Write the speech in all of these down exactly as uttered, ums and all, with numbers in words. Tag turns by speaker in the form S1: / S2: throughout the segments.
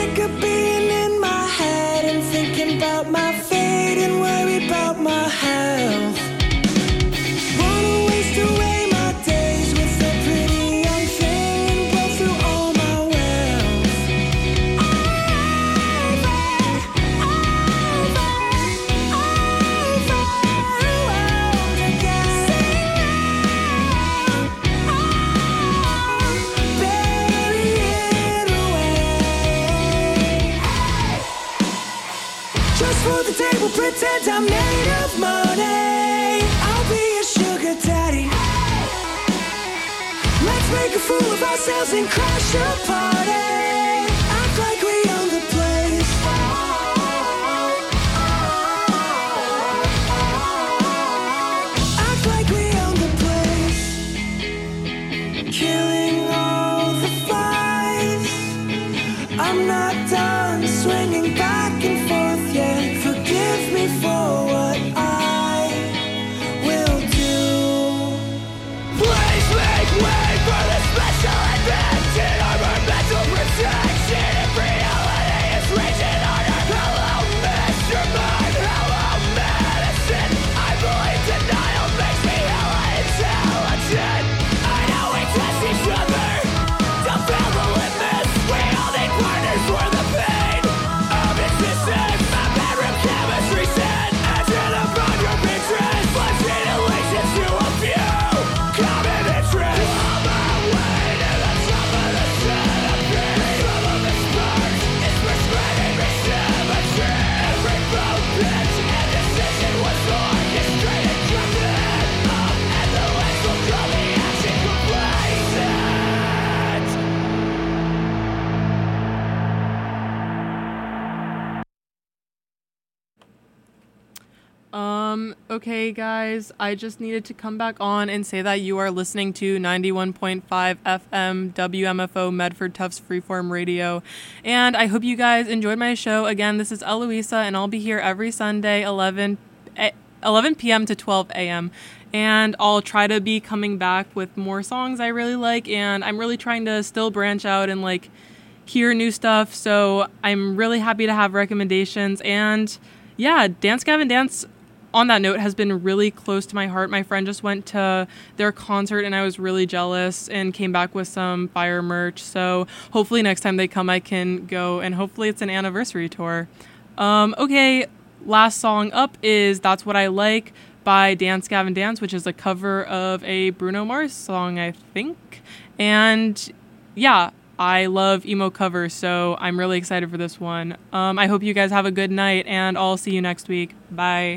S1: sick of being in my head and thinking about my fate and worry about my health. Wanna waste away my days with a pretty young thing and blow through all my wealth. Over, over, overwhelmed again. Bury it away. Just for the table, pretend I'm made of money. I'll be your sugar daddy. Let's make a fool of ourselves and crash a party. Act like we own the place. Act like we own the place. Killing all the flies. I'm not done swinging back and forth yet. Forgive me for what I will do. Please make way for the special invented armor mental protection. If reality is raging harder, hello, Mister Mind, hello, medicine. I believe denial makes me hella intelligent. I know we test each other, don't fail the limits. We all need partners for the pain of existence. My bedroom chemistry set, engine upon your Pinterest. Flashing relations to a few common interests. On my way to the top of the centipede. Some of the spark is prescribing me symmetry. Every bone pitch and decision was orchestrated, drafted up, and the lens will draw the action complacent.
S2: Um, okay, guys, I just needed to come back on and say that you are listening to ninety-one point five F M W M F O Medford Tufts Freeform Radio, and I hope you guys enjoyed my show. Again, this is Eloisa, and I'll be here every Sunday, eleven p.m. to twelve a.m., and I'll try to be coming back with more songs I really like, and I'm really trying to still branch out and, like, hear new stuff, so I'm really happy to have recommendations. And yeah, Dance Gavin Dance, on that note, has been really close to my heart. My friend just went to their concert and I was really jealous and came back with some fire merch, so hopefully next time they come I can go, and hopefully it's an anniversary tour. Um, okay, last song up is That's What I Like by Dance Gavin Dance, which is a cover of a Bruno Mars song, I think. And yeah, I love emo covers, so I'm really excited for this one. Um, I hope you guys have a good night, and I'll see you next week. Bye.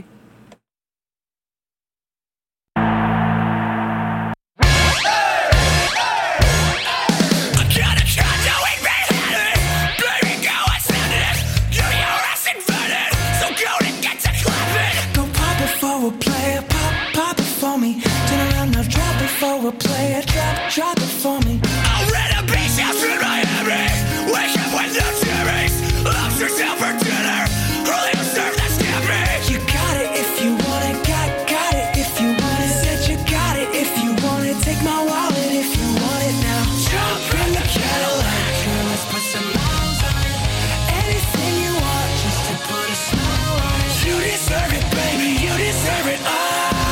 S1: For a player, drop, drop it for me. I'll rent a beach house in Miami. Wake up with no cherries. Lobsters out for dinner. Early to serve that scampi. You got it if you want it. Got, got it if you want it. Said you got it if you want it. Take my wallet if you want it now. Jump in the Cadillac. Girl, let's put some miles on it. Anything you want, just to put a smile on it. You deserve it, baby. You deserve it all.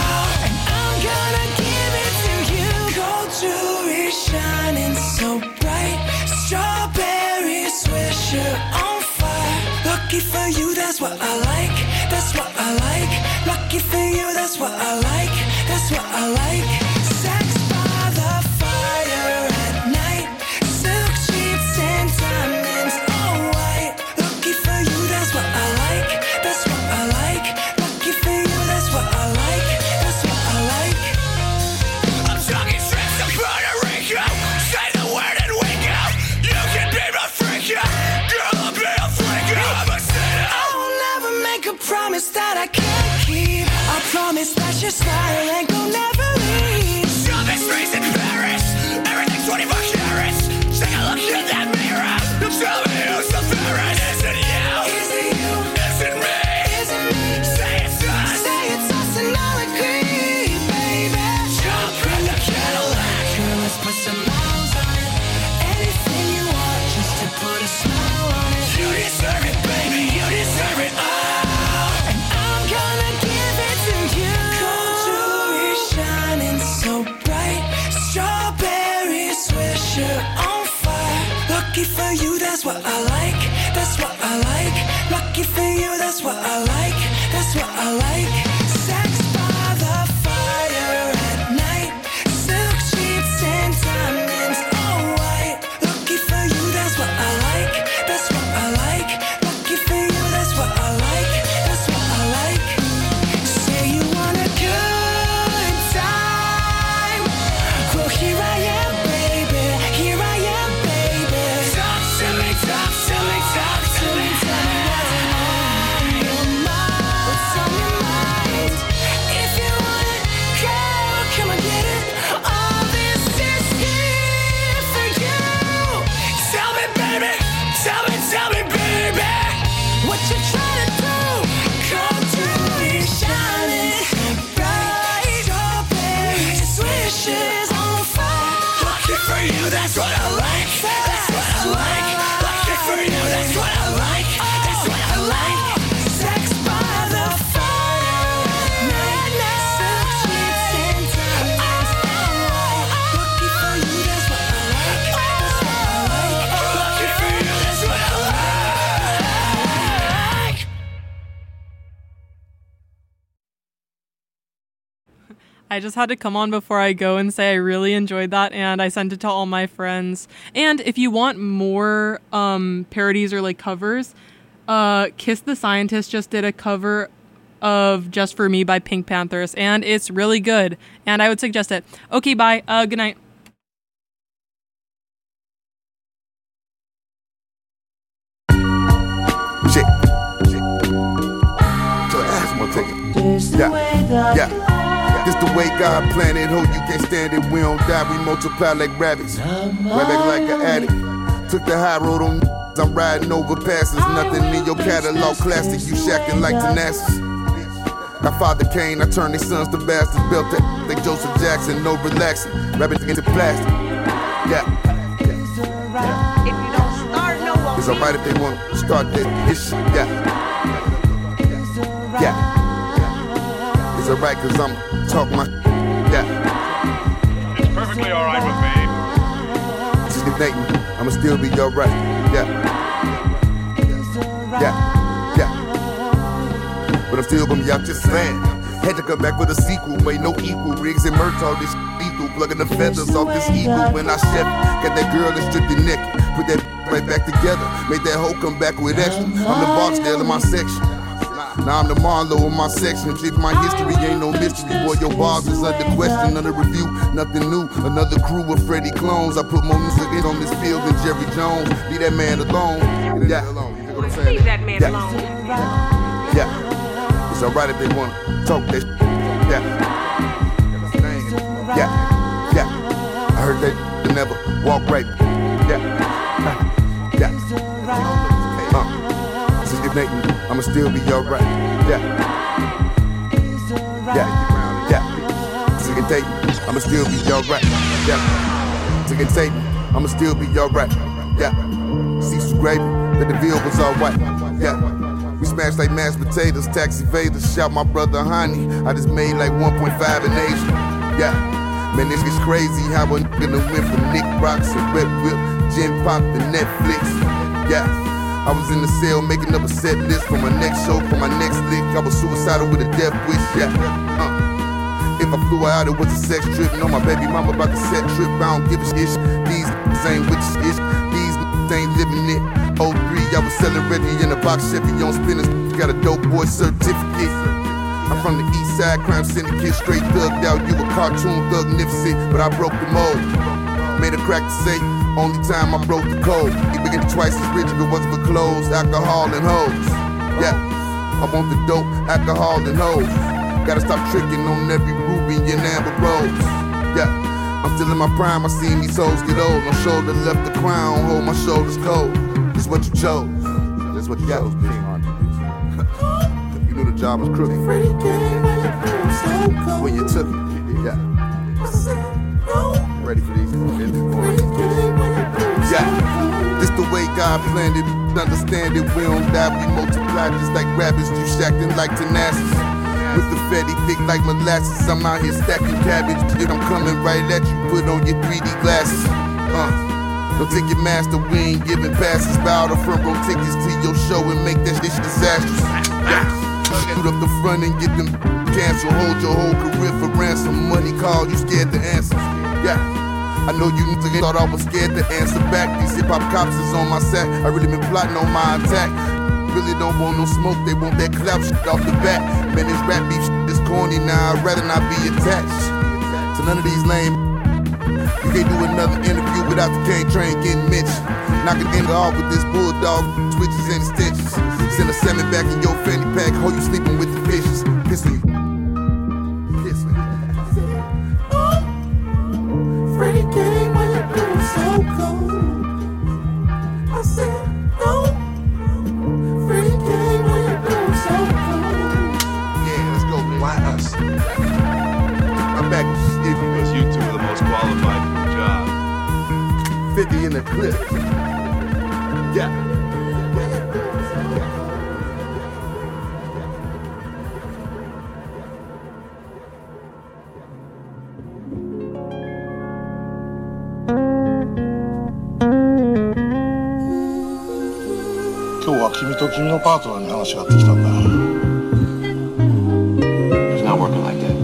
S1: Jewelry shining so bright, strawberry swisher on fire. Lucky for you, that's what I like, that's what I like. Lucky for you, that's what I like, that's what I like. Sex by the fire at night, silk sheets and diamonds all white. Lucky for you, that's what I like, that's what I like. Lucky for you, that's what I like, that's what I like. I'm talking trips to Puerto Rico. Say the word and we go. You can be my freak, girl, I'll be a freak. I'm a sinner. I will never make a promise that I can't keep. I promise that your smile ain't gon' never leave. Shopping streets in Paris, everything's twenty-four carats. Take a look in that mirror. You tell me who's the fairest. Is it you? Is it you? Is it me? Is it me? Say it's us. Say it's us and I'll agree, baby. Jump in the Cadillac. Girl, let's put some miles on it. Anything you want, just to put a smile on it. Lucky for you, that's what I like. That's what I like. Lucky for you, that's what I like. That's what I like. Sex by the fire at night. Silk sheets and diamonds, all white. Lucky for you, that's what I like. That's what I like. Lucky for you, that's what I like. That's what I like. Say you want a good time. Well, here I am, baby. Here I am, baby. Talk to me, talk to me, talk to me. Tell me what's on your mind. What's on your mind? If you want it, girl, come and get it. All this is here for you. Tell me, baby. Tell me, tell me, baby. What you trying to do? Come to me, shining bright. Strawberry swishes on fire. Lucky for you, that's what I like. That's what I like. Lucky for you, that's what I like. That's what I like. Sex by the fire at night. Silk sheets and diamonds, all white. Lucky for you, that's what I like. That's what I like. Lucky for you, that's what I like.
S2: I just had to come on before I go and say I really enjoyed that, and I sent it to all my friends. And if you want more um, parodies or like covers, uh, Kiss the Scientist just did a cover of Just For Me by Pink Panthers, and it's really good, and I would suggest it. Okay, bye. Uh, good night.
S3: Shit. Shit. So asthma take it. Yeah. Yeah. This the way God planned it. Hope you can't stand it. We don't die. We multiply like rabbits. Right back like an addict. Took the high road on. I'm riding over passes. Nothing in your catalog classic. You shacking like Tenacious. My father Kane, I turned their sons to bastards. Built that like Joseph Jackson. No relaxing. Rapping into plastic. Yeah.
S4: If you don't start, no one
S3: It's alright if they want to start this, this shit, yeah. Yeah. It's alright cause I'm talk my yeah.
S5: It's perfectly alright with me.
S3: Just Nathan, I'ma still be alright, yeah. Yeah, yeah. But I'm still gonna be out just saying. Had to come back with a sequel, made no equal. Riggs and Merch, all this lethal. Plugging the feathers off this eagle when I chef. Got that girl that stripped the neck. Put that right back together. Made that hoe come back with extra. I'm the Barksdale in my section. Now I'm the Marlowe in my section. Check my history, ain't no mystery. Boy, your bars is under question, under review. Nothing new, another crew of Freddie clones. I put more music in on this field than Jerry Jones. Leave that man alone. Yeah.
S4: leave that man
S3: Yeah.
S4: alone.
S3: Yeah. It's alright if they wanna talk that shit. Yeah. Yeah. Yeah. I heard they never walk right. Yeah. Yeah. Uh. Since Nathan, I'ma still be alright. Yeah. Yeah. Yeah. Since Nathan, I'ma still be alright. Yeah. Since Nathan, I'ma still be alright. Yeah. See some gravy, that the veal was alright. Yeah. We smashed like mashed potatoes, taxi evaders. Shout my brother Honey. I just made like one point five in Asia. Yeah. Man, this gets crazy how a nigga went from Nick Rocks and Red Whip, Gin Pop to Netflix. Yeah. I was in the cell making up a set list for my next show, for my next lick. I was suicidal with a death wish. Yeah. Uh. If I flew out, it was a sex trip. No, my baby mama about to set trip. I don't give a shit. These ain't with shit. These ain't living it. oh three, I was selling Reggie in a box Chevy on spinners. Got a dope boy certificate. I'm from the east side, crime syndicate. Straight thugged out, you a cartoon thug nifsit. But I broke the mold. Made a crack to say, only time I broke the code. It began twice as rich if it wasn't for clothes, alcohol and hoes. Yeah, I want the dope, alcohol and hoes. Gotta stop tricking on every ruby and amber rose. Yeah, I'm still in my prime, I seen these hoes get old. No shoulder left the crown, hold my shoulders cold. This what you chose. That's what you chose, bitch. You knew the job was crooked. When you took it, yeah. Ready for these? Yeah. This the way God planned it. Understand it, we don't die, we multiply just like rabbits. You shacking like Tenacious. With the fatty thick like molasses. I'm out here stacking cabbage. Shit, I'm coming right at you. Put on your three D glasses. Uh. Don't take your master, we ain't giving passes. Bow the front row tickets to your show and make that shit disastrous. Yeah. Shoot up the front and get them cancel. Hold your whole career for ransom. Money call, you scared to answer. Yeah. I know you niggas thought I was scared to answer back. These hip-hop cops is on my sack. I really been plotting on my attack. Really don't want no smoke, they want that clout shit off the bat. Man, this rap beef shit is corny now, I'd rather not be attached to none of these lame. You can't do another interview without the cane train getting mentioned. Knock a nigga off with this bulldog, switches and extensions. Send a salmon back in your fanny pack, hold you sleeping with the fishes. Piss me. Piss me. Oh, Freddie came when you doing so cold. I said, oh. Why us? I'm back
S5: because you two are the most qualified for the job.
S3: fifty in the clip. Yeah.
S6: Today, は君と君のパートナーに話があってきたんだ。
S7: Not working like that.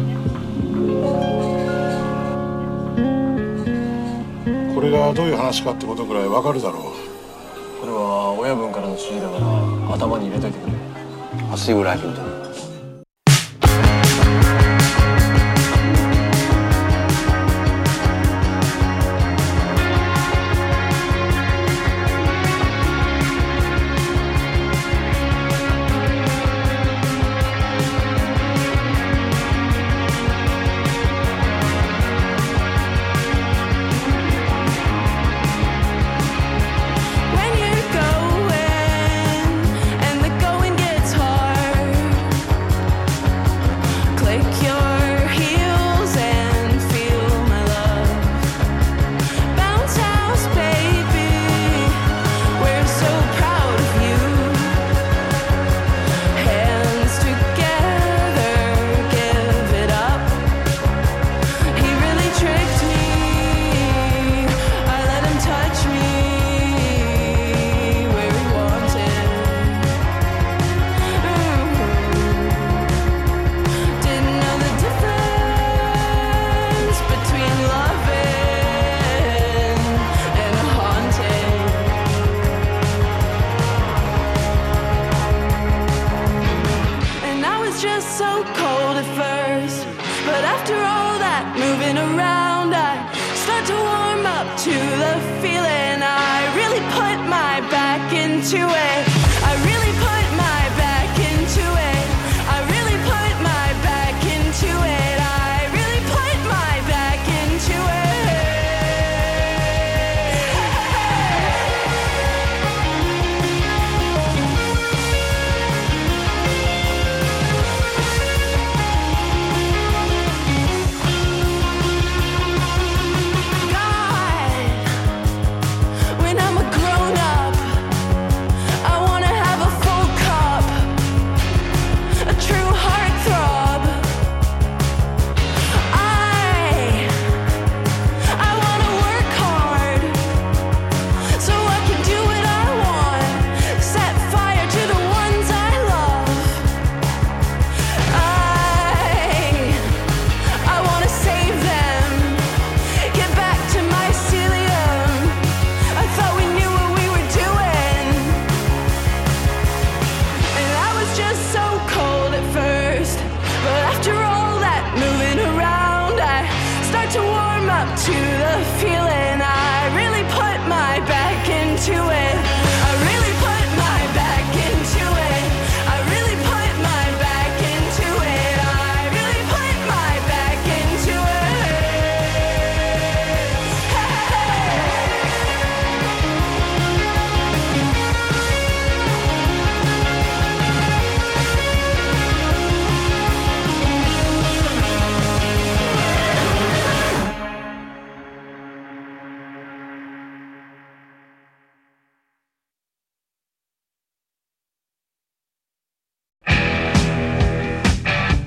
S6: これがどういう話かってことくらいわかるだろう。
S7: これは親分からの指示だから頭に入れといてくれ。I'll see what I can do.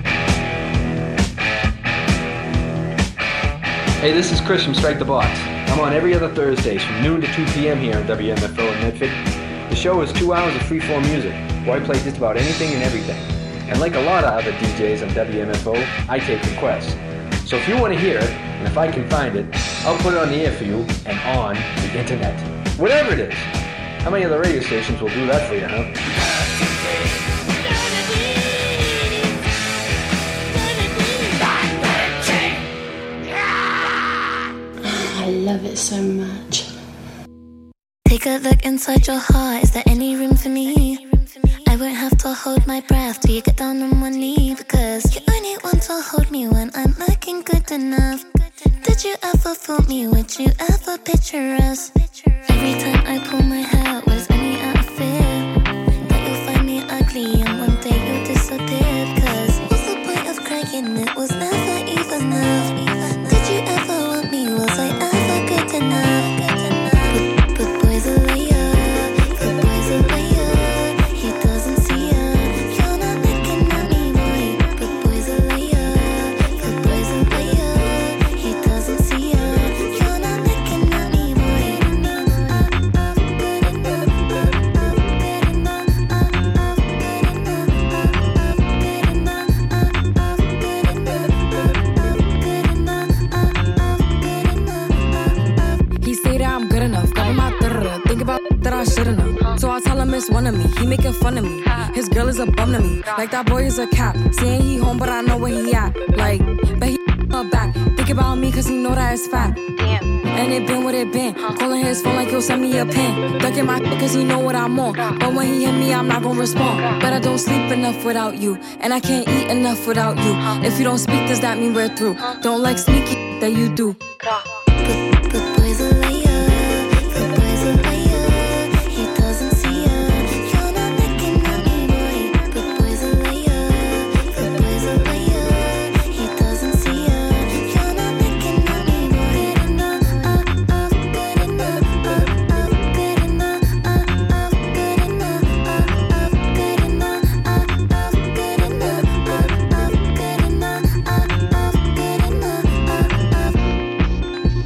S8: Hey, this is Chris from Strike the Box. I'm on every other Thursdays from noon to two p.m. here on W M F O in Medford. The show is two hours of free-form music, where I play just about anything and everything. And like a lot of other D Js on W M F O, I take requests. So if you want to hear it, and if I can find it, I'll put it on the air for you and on the internet. Whatever it is. How many other radio stations will do that for you, huh?
S9: I love it so much. Take a look inside your heart. Is there any room for me? I won't have to hold my breath till you get down on one knee, because you only want to hold me when I'm looking good enough. Did you ever fool me? Would you ever picture us? Every time I pull my hair, was only out of fear that you'll find me ugly and one day you'll disappear. Because what's the point of crying? It was never even enough. Did you ever want me? Was I ever good enough? But, but boys are liar, but boys are liar. He doesn't see her. You're not looking at me, boy. But boys are liar, but boys are liar. He doesn't see her. You're not looking at me, boy. Good enough, good enough, good enough, good enough, good enough, good enough.
S10: He say that I'm good enough, cover my third, think about that I shouldn't have. So I tell him it's one of me, he making fun of me. His girl is a bum to me, like that boy is a cap. Saying he home, but I know where he at. Like, bet he her back. Think about me, cause he know that it's fat. And it been what it been. Calling his phone like he'll send me a pin. Ducking my cause he know what I'm on. But when he hit me, I'm not gonna respond. But I don't sleep enough without you, and I can't eat enough without you. If you don't speak, does that mean we're through? Don't like sneaky that you do.
S9: But, but boys are liar, but boys are liar. He doesn't see her. You're not looking at me, boy. But boys are liar, but boys are liar. He doesn't see her. You're not looking at me, boy. Good enough, uh, uh, good enough, uh, uh, good enough, uh, uh, good enough, uh, uh, good enough, uh, uh, good enough, uh, uh, good enough, uh, uh, good enough, uh, uh.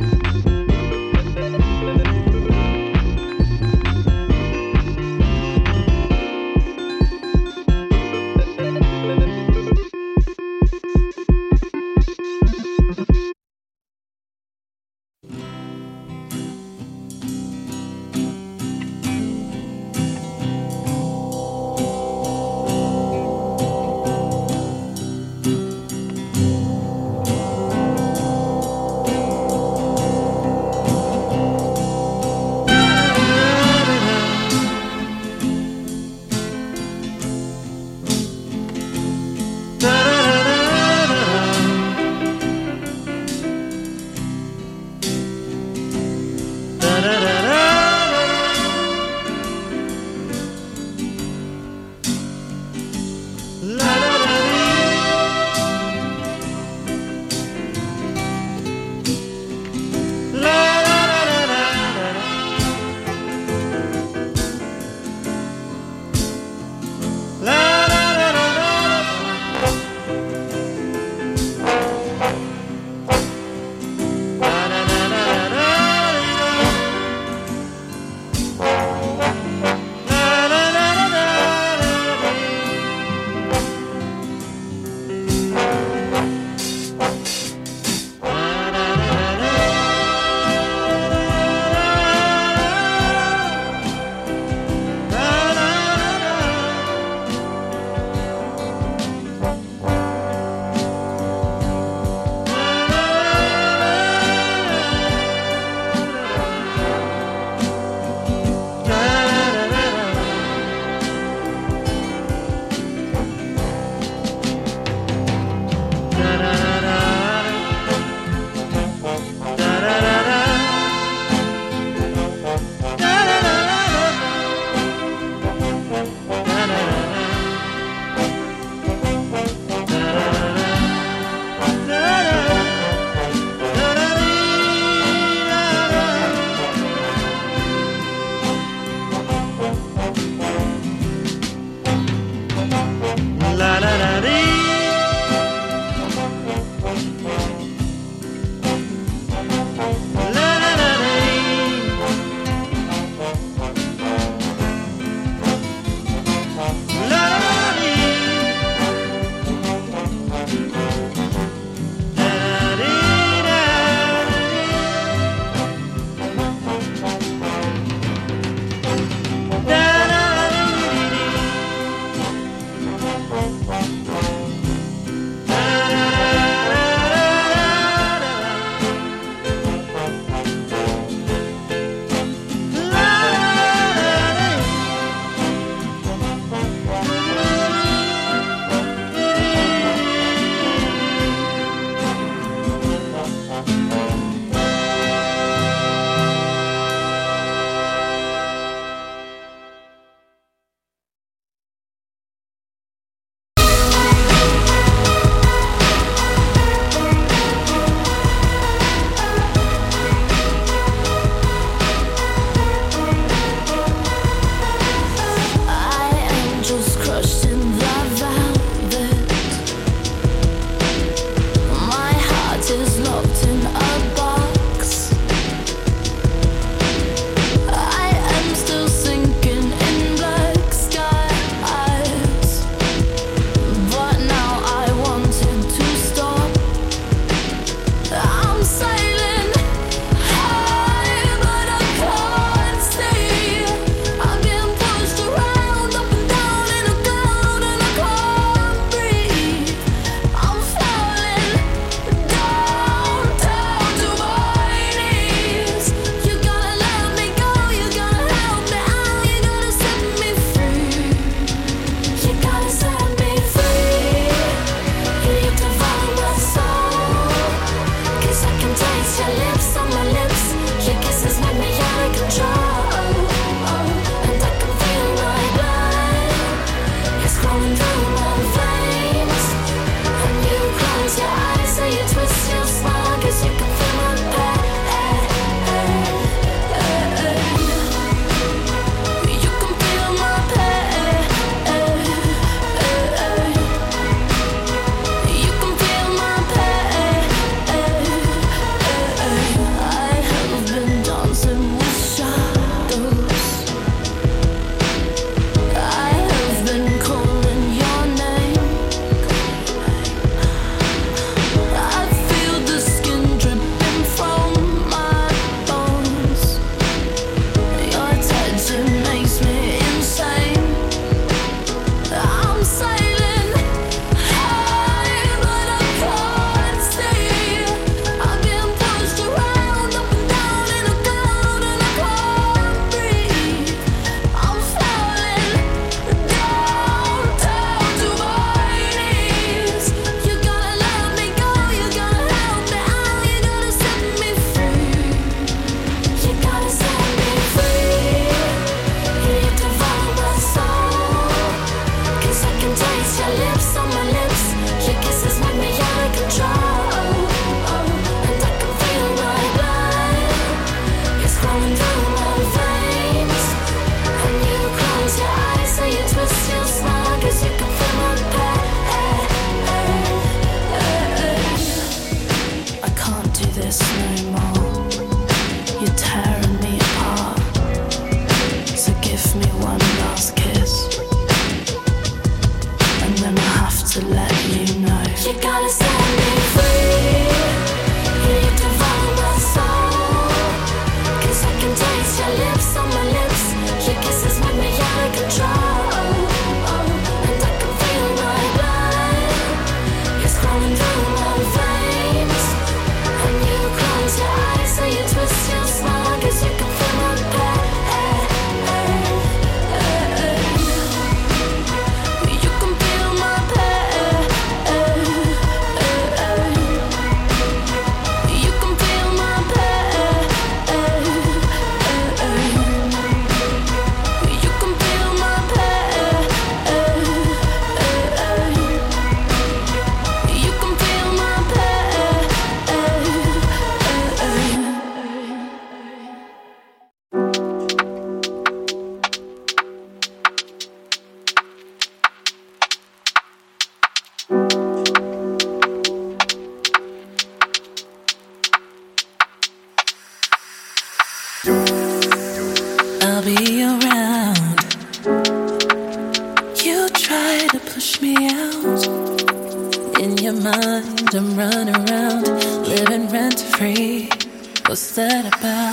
S11: around and run around, living rent free. What's that about?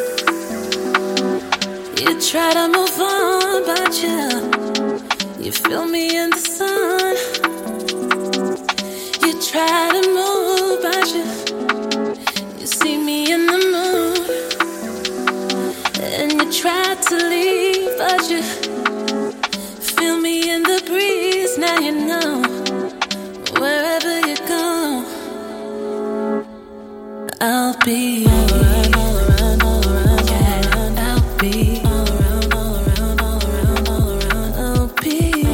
S11: You try to move on, but you, you feel me in the sun. You try to move, but you, you see me in the mood. And you try to leave, but you feel me in the breeze. Now you know, wherever you go, I'll be all around, all around, all around, yeah, I'll be all around, all around, all around, all around, I'll be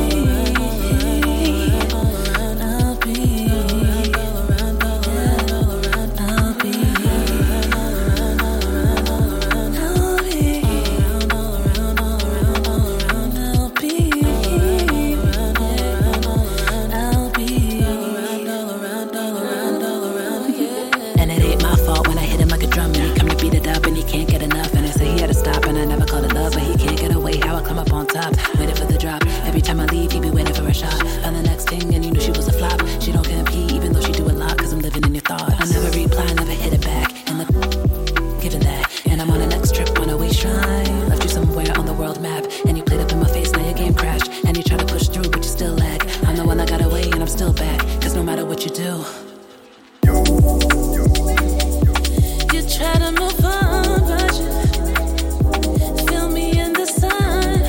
S11: all around, I'll be all around, all around, all around, I'll be all around, all around, all around, I'll be all around, all around, all around, I'll be all around, all around, all around, I'll be all around, all around, all around, all around, yeah. And it ain't my fault when I hit him like a drum and he come to beat it up and he can't get enough. And I say he had to stop and I never called it love, but he can't get away. How I come up on top, waiting for the drop. Every time I leave, he be waiting for a shot. Found the next thing and you knew she was a flop. She don't compete even though she do a lot, cause I'm living in your thoughts. I never reply, never hit it back. And the given that. And I'm on the next trip on a waist shrine. Left you somewhere on the world map and you played up in my face, now your game crashed. And you try to push through but you still lag. I'm the one that got away and I'm still back, cause no matter what you do, you try to move on, but you feel me in the sun.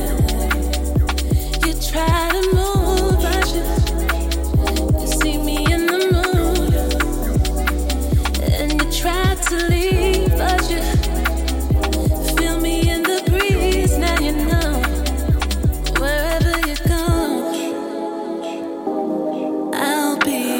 S11: You try to move, but you, you see me in the mood. And you try to leave, but you feel me in the breeze. Now you know, wherever you go, I'll be.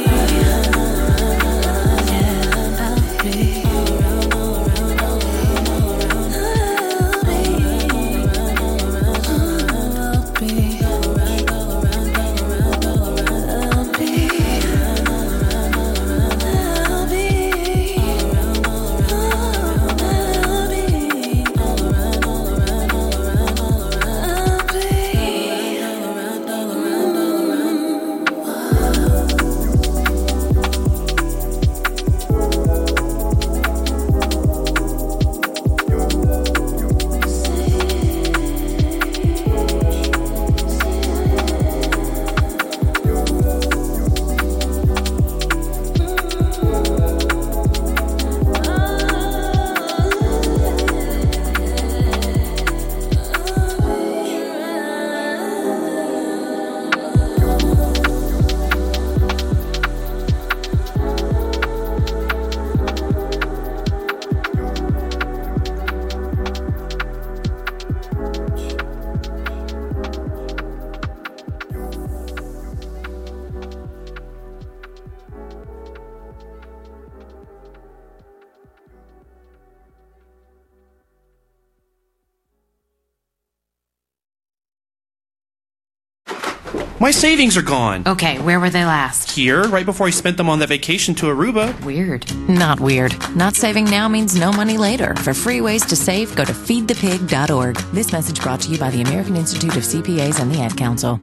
S12: My savings are gone.
S13: Okay, where were they last?
S12: Here, right before I spent them on that vacation to Aruba.
S13: Weird. Not weird. Not saving now means no money later. For free ways to save, go to feed the pig dot org. This message brought to you by the American Institute of C P As and the Ad Council.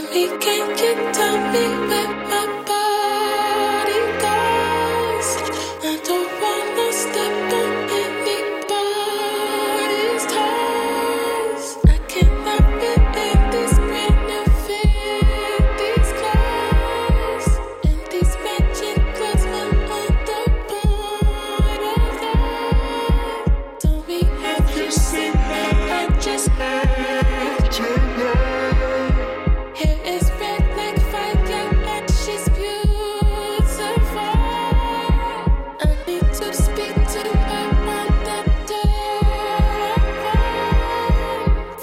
S11: me, can you tell me where my body goes? I don't wanna step on anybody's toes. I cannot fit in these brand new fifties clothes, and these matching clothes are on the borderline. Tell me, have you seen that? I just heard you know. Hair is red like fire and she's beautiful. I need to speak to her on the telephone.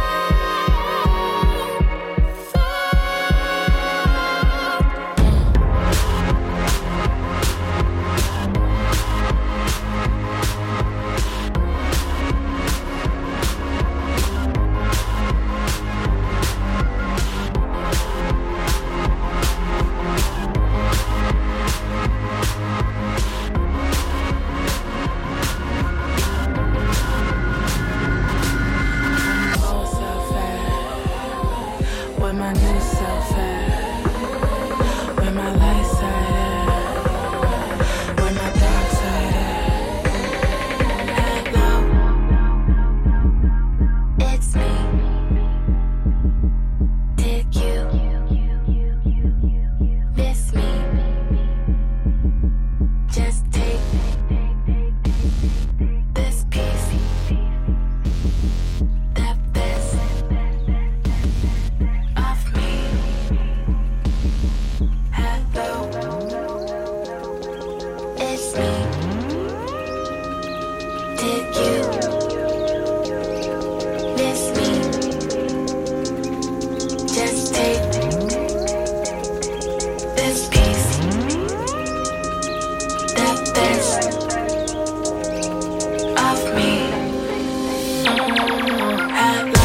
S11: Where my new self at? Where my light side at? Where my dark side at? Hello, it's me. Did you miss me? Just take this piece. That best of me. Hello, it's me. Did you miss me? Just take this piece. That best of me. Hello.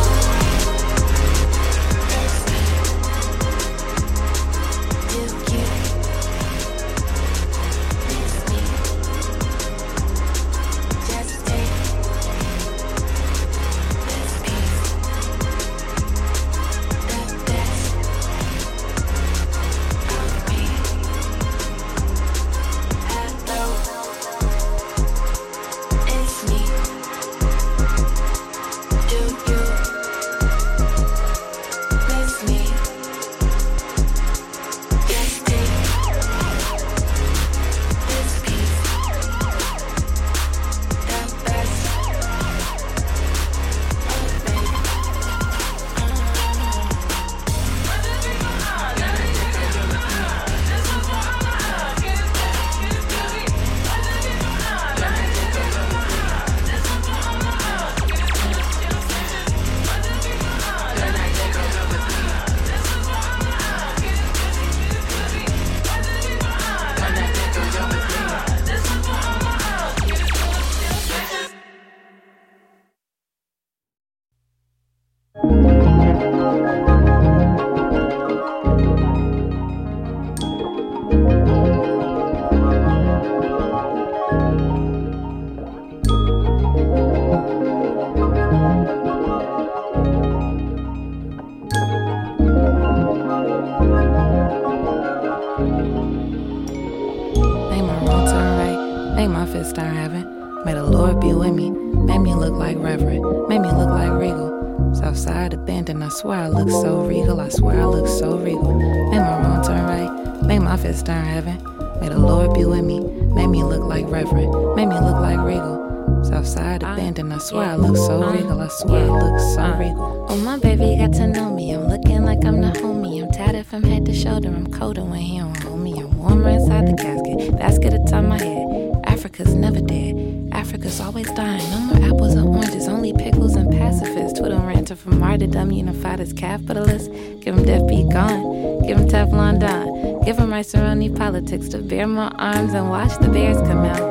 S14: Made my wrong turn right, made my fist start having. May the Lord be with me, made me look like Reverend, made me look like Regal. Southside abandoned, I swear I look so regal, I swear I look so regal. Made my wrong turn right, made my fist turn heaven. May the Lord be with me, made me look like Reverend, made me look like Regal. Southside abandoned, I swear I look so regal, I swear I look so regal.
S9: Oh, my baby got to know me. I'm looking like I'm the homie. I'm tatted from head to shoulder. I'm colder when he don't hold me. I'm warmer inside the casket. Basket atop my head. Africa's never dead. Africa's always dying. No more apples or oranges. Only pickles and pacifists. Twitter ranter from martyrdom. Unified as capitalists. Give him death be gone. Give him Teflon Don. Give him rice around politics. To bear more arms and watch the bears come out.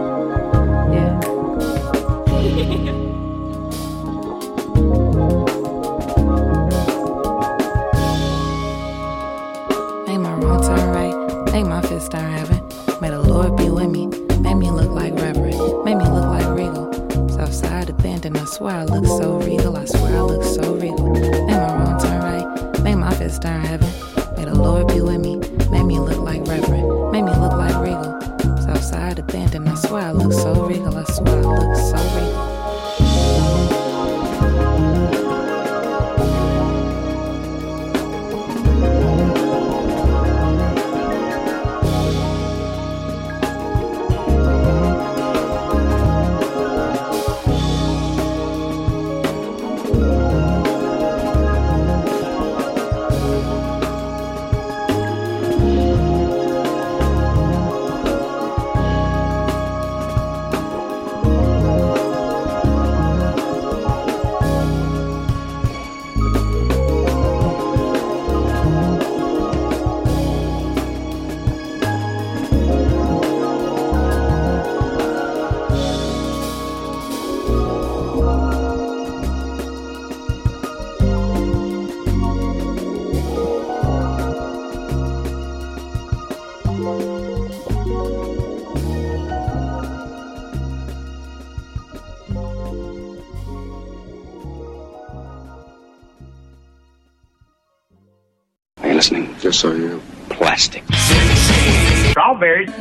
S9: Yeah.
S14: Make my wrong turn right, make my fist start heaven. May the Lord be with me, make me look like Reverend, make me look like Regal. Southside abandoned, I swear I look so regal, I swear I look so regal. Make my wrong turn right, make my fist start regal. I swear I look so regal.
S15: Are you listening?
S3: Yes, I am.
S15: Plastic.
S16: Strawberries.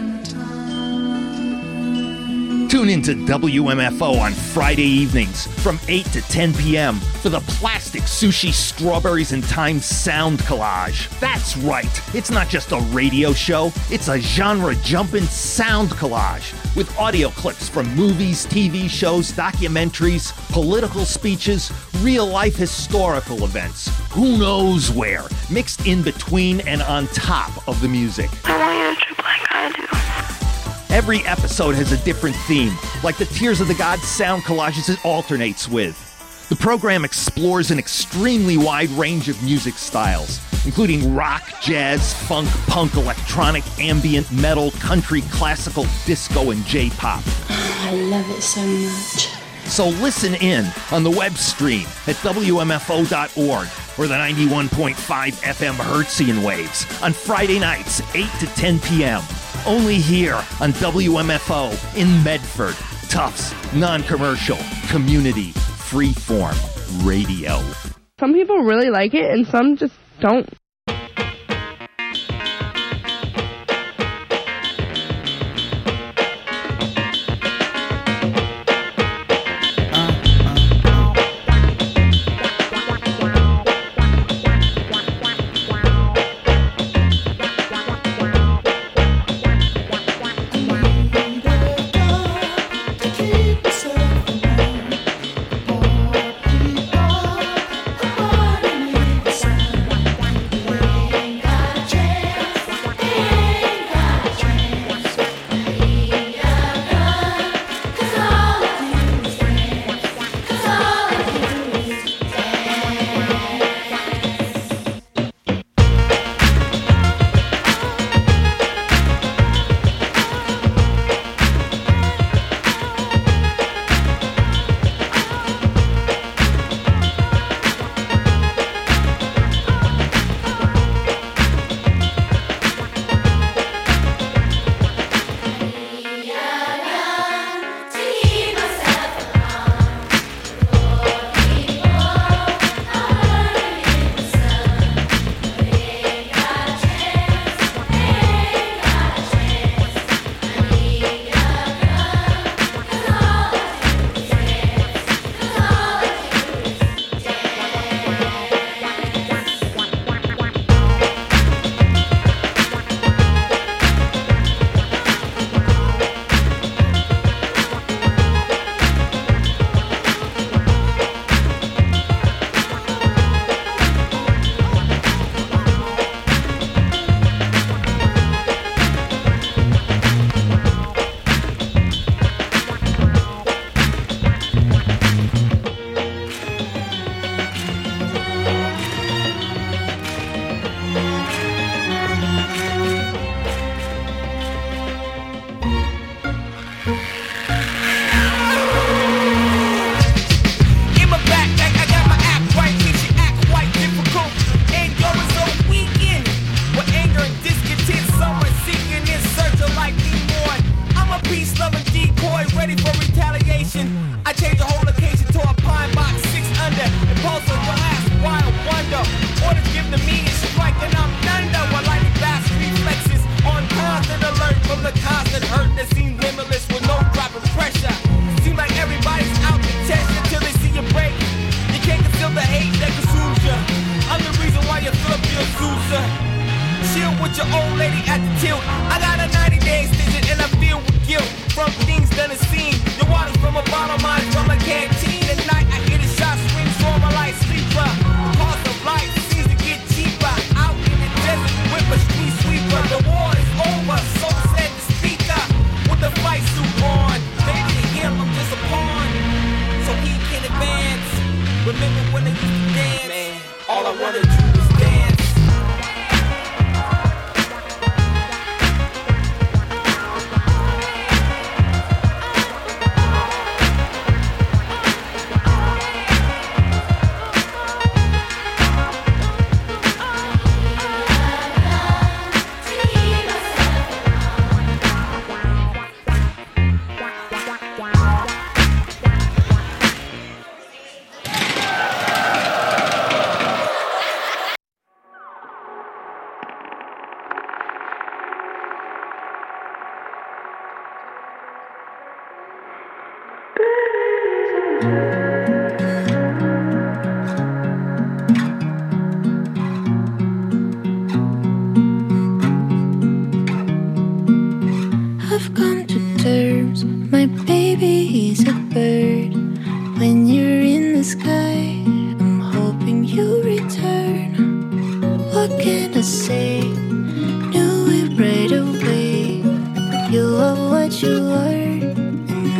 S17: Tune into W M F O on Friday evenings from eight to ten p.m. for the Plastic Sushi Strawberries and Time Sound Collage. That's right, it's not just a radio show, it's a genre-jumping sound collage with audio clips from movies, T V shows, documentaries, political speeches, real-life historical events, who knows where, mixed in between and on top of the music.
S18: I want you to trip like I do.
S17: Every episode has a different theme, like the Tears of the Gods sound collages it alternates with. The program explores an extremely wide range of music styles, including rock, jazz, funk, punk, electronic, ambient, metal, country, classical, disco, and J-pop.
S9: I love it so much.
S17: So listen in on the web stream at W M F O dot org or the ninety-one point five F M Hertzian waves on Friday nights, eight to ten p.m. Only here on W M F O in Medford. Tufts, non-commercial, community, freeform radio.
S19: Some people really like it and some just don't.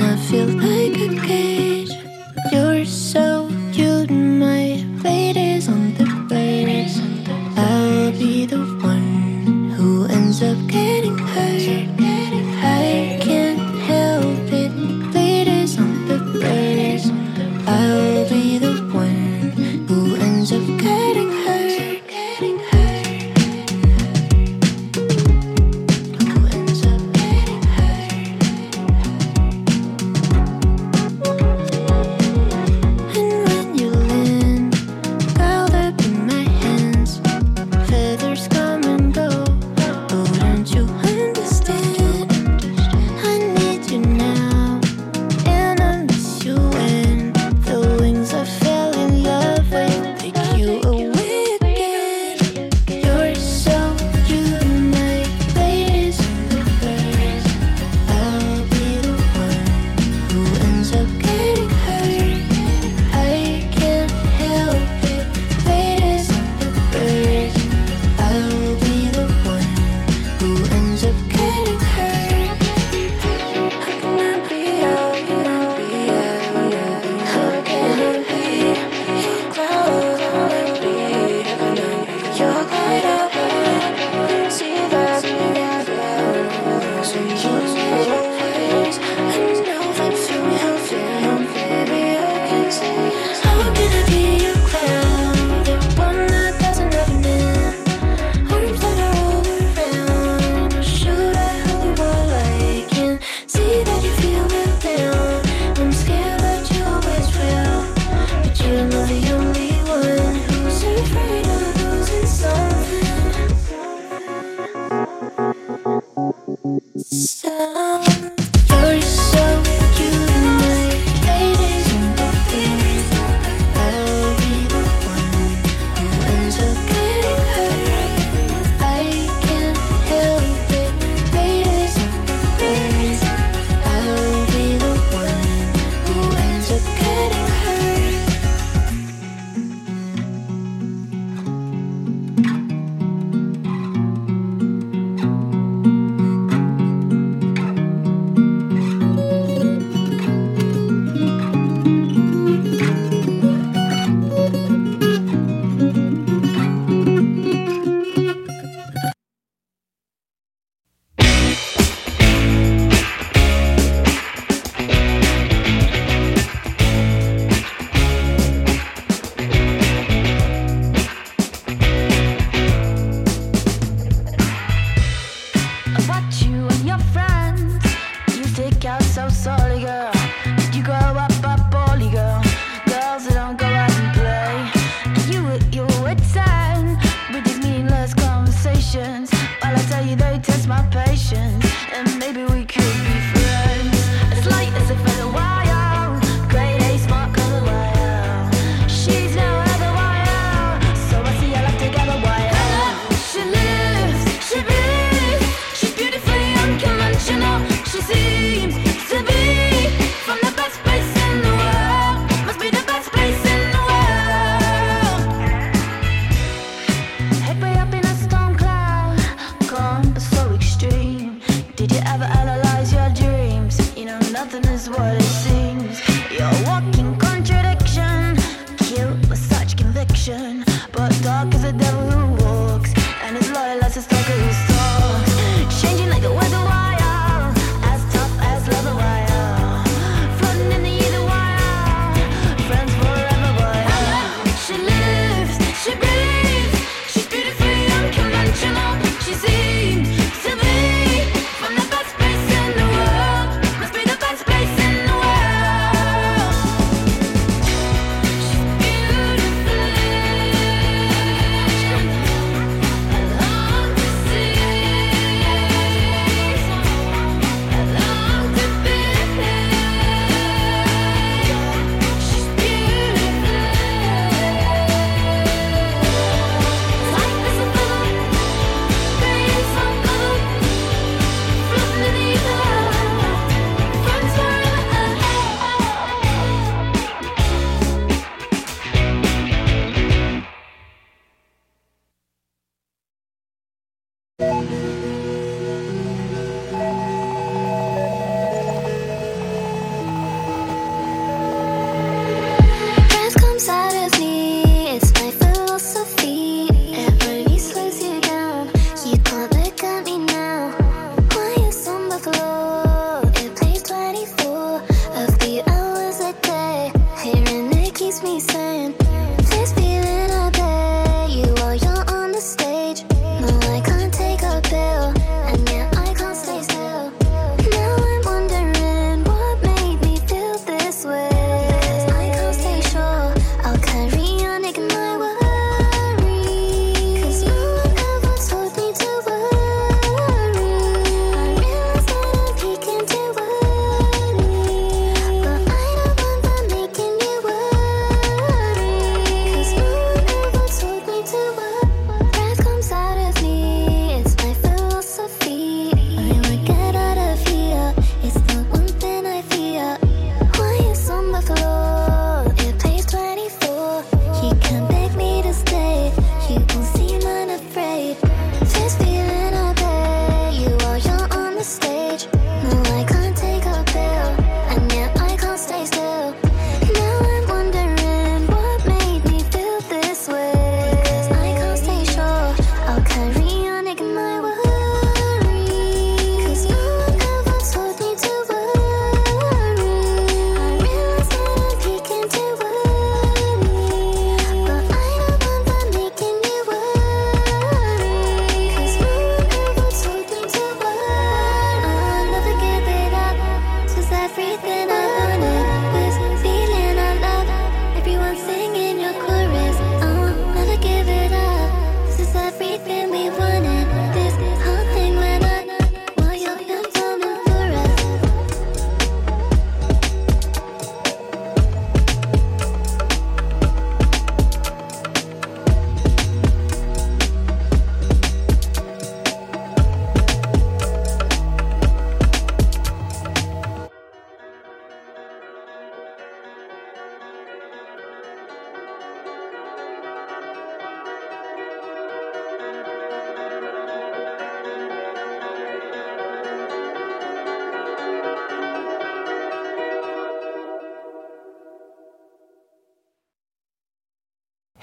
S9: I feel like a cage. You're so cute, my fate is on the blade. I'll be the one who ends up getting hurt. I can't help it, fate is on the blade. I'll be the one who ends up getting hurt. Getting hurt. Who ends up getting hurt. And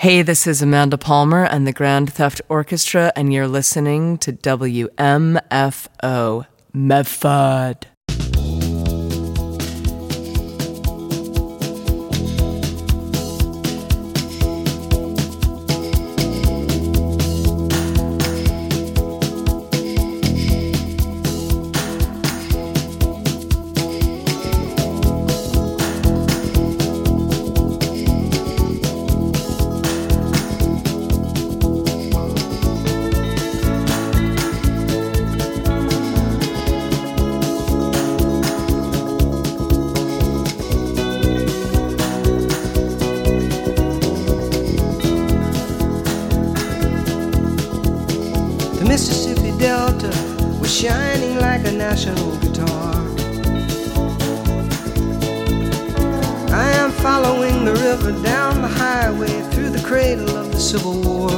S20: Hey, this is Amanda Palmer and the Grand Theft Orchestra, and you're listening to W M F O Medford.
S21: Mississippi Delta was shining like a national guitar. I am following the river down the highway through the cradle of the Civil War.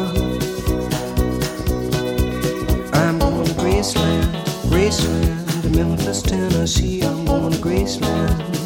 S21: I'm going to Graceland, Graceland, to Memphis, Tennessee. I'm going to Graceland.